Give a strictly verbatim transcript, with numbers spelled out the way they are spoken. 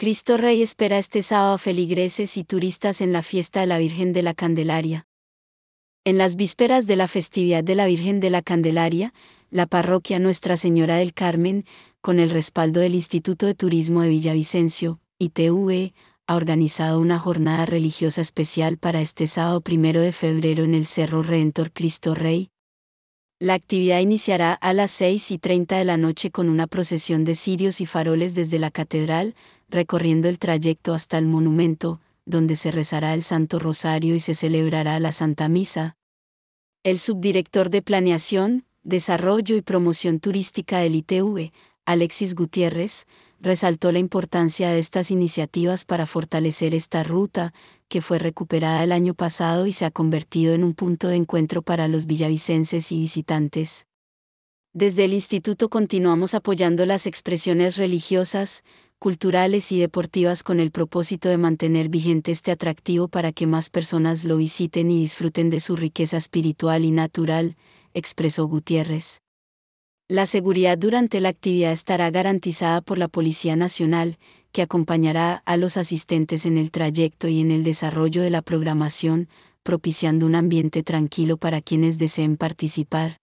Cristo Rey espera este sábado a feligreses y turistas en la fiesta de la Virgen de la Candelaria. En las vísperas de la festividad de la Virgen de la Candelaria, la parroquia Nuestra Señora del Carmen, con el respaldo del Instituto de Turismo de Villavicencio, I T V, ha organizado una jornada religiosa especial para este sábado primero de febrero en el Cerro Redentor Cristo Rey. La actividad iniciará a las seis y treinta de la noche con una procesión de cirios y faroles desde la catedral, recorriendo el trayecto hasta el monumento, donde se rezará el Santo Rosario y se celebrará la Santa Misa. El subdirector de Planeación, Desarrollo y Promoción Turística del I T V, Alexis Gutiérrez, resaltó la importancia de estas iniciativas para fortalecer esta ruta, que fue recuperada el año pasado y se ha convertido en un punto de encuentro para los villavicenses y visitantes. Desde el instituto continuamos apoyando las expresiones religiosas, culturales y deportivas con el propósito de mantener vigente este atractivo para que más personas lo visiten y disfruten de su riqueza espiritual y natural, expresó Gutiérrez. La seguridad durante la actividad estará garantizada por la Policía Nacional, que acompañará a los asistentes en el trayecto y en el desarrollo de la programación, propiciando un ambiente tranquilo para quienes deseen participar.